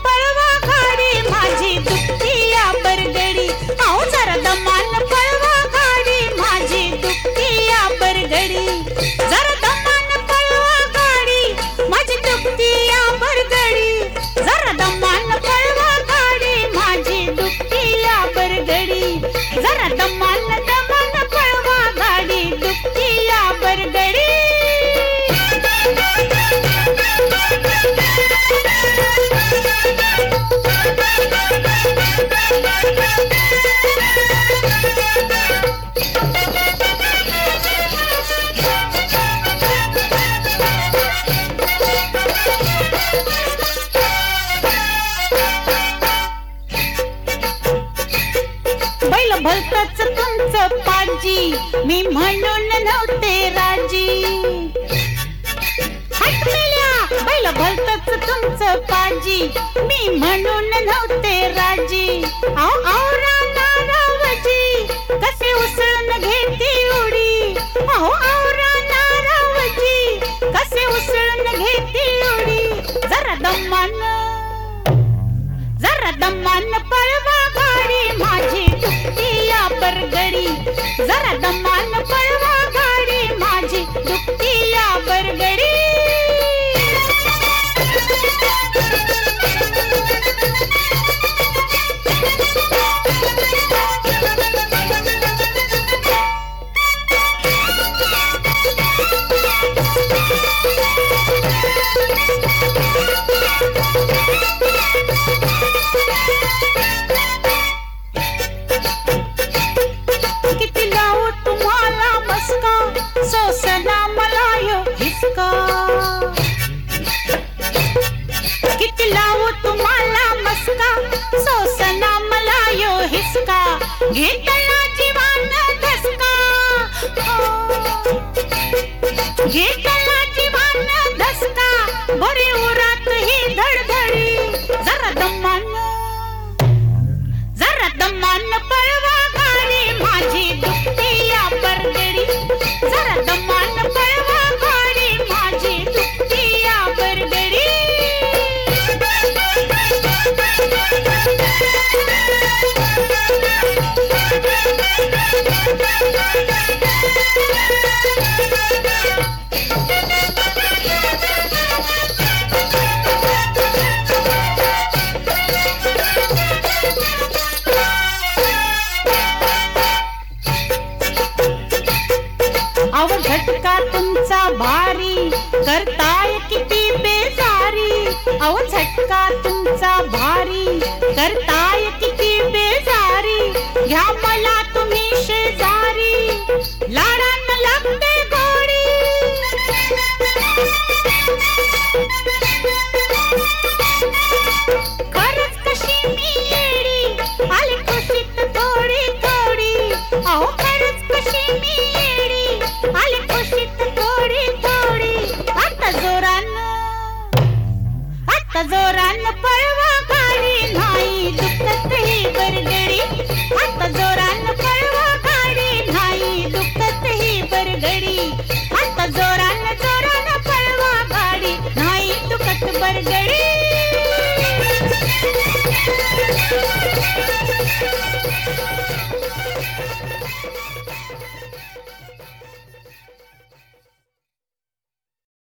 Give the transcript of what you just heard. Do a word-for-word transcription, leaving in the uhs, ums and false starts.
पळवा गाडी माझी दुःखी या बरगडी अहो जरा दमान पळवा गाडी माझी दुःखी या बरगडी जरा दमान पळवा गाडी माझी दुःखी या बरगडी जरा दमान पळवा गाडी माझी दुःखी या बरगडी जरा दमान दमान पळवा गाडी दुःखी या बरगडी बैल भलतच तुमचं पाजी मी म्हणून नव्हते राजी हट मेल्या बैल भलतच तुमचं पाजी मी म्हणून नव्हते राजी आओ आओ राणा रावजी कसे उसळून घेती उडी आओ आओ राणा रावजी कसे उसळून घेती उडी जरा दमान जरा दमान पळवा गाडी माझी दुःखी या बरगडी जरा दमान पळवा गाडी माझी दुःखी या बरगडी किती लावू तुम्हाला मस्का सोसना मला यो हिसका किती लावू तुम्हाला मस्का सोसना मला यो हिसका घेतला जीवान धसका घेतला जीवान धसका बरे उरात ही धडधडी जरा दमान जरा दमान पळवा गाडी माझी दुःखी या बरगडी जरा दमान पळवा गाडी माझी दुःखी या बरगडी अव झटका तुमचा भारी करताय किती बेजारी अव झटका तुमचा भारी करताय किती बेजारी घ्या मला